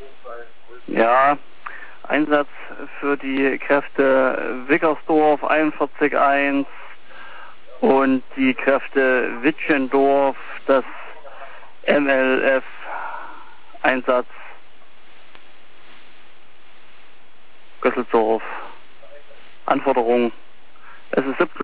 Ja, Einsatz für die Kräfte Wickersdorf 41-1 und die Kräfte Witschendorf, das MLF Einsatz Gösselsdorf. Anforderung: Es ist